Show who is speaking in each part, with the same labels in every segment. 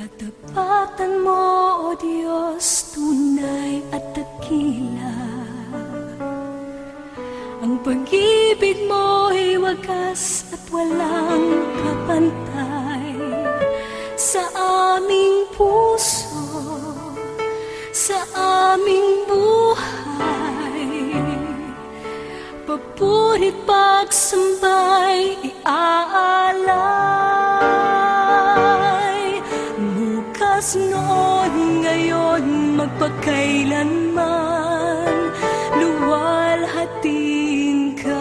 Speaker 1: Katapatan mo, O Diyos, tunay at dakila. Ang pag-ibig mo'y wagas at walang kapantay. Sa aming puso, sa aming buhay, papurit pagsambay iaalay. Bukas noon, ngayon, magpakailanman, luwalhatiin ka.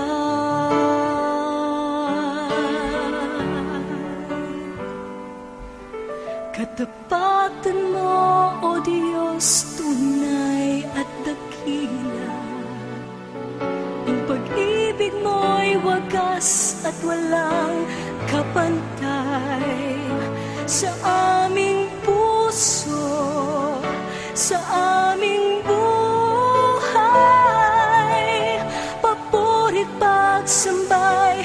Speaker 1: Katapatan mo, O Diyos, tunay at dakila. Ang pag-ibig mo'y wagas at walang kapantay. Sa aming puso, sa aming buhay, papurit pagsambay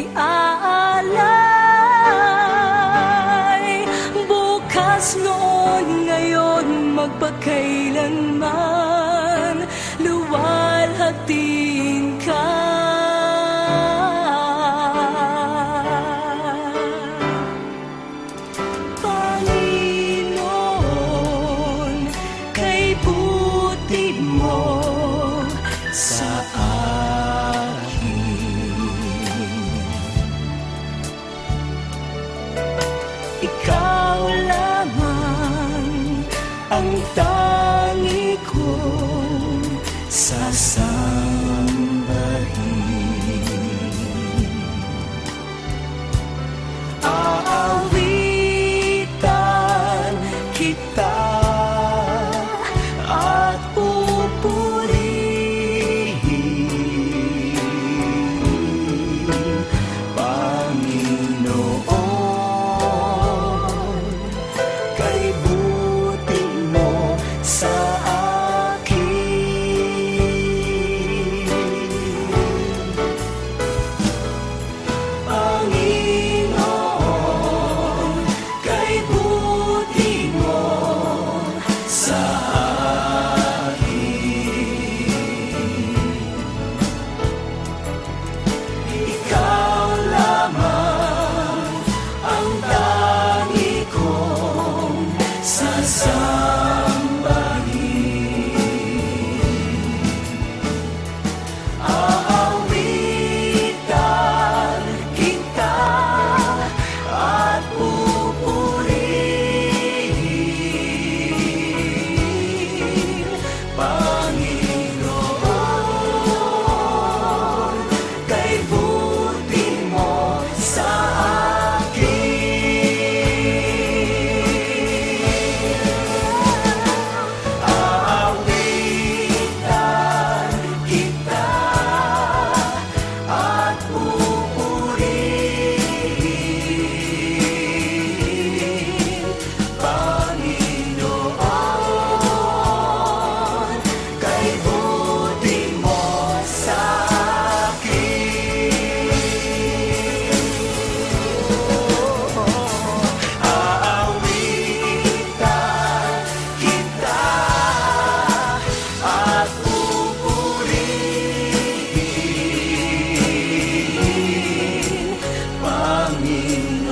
Speaker 1: iaalay. Bukas noon, ngayon, magpakailanman, luwalhatiin ka. Panginoon, kay buti mo sa akin, ikaw lamang ang tangi kong sasambahin. Aawitan kita at pupurihin, Panginoon, kay buti mo sa akin. Panginoon, kay buti mo sa akin. Ikaw lamang ang tangi kong sasambahin. Aawitan kita at pupurihin, Panginoon, kay buti mo sa akin. Aawitan kita at pupurihin, Panginoon, kay buti mo sa akin. Aawitan kita at pupurihin, Panginoon.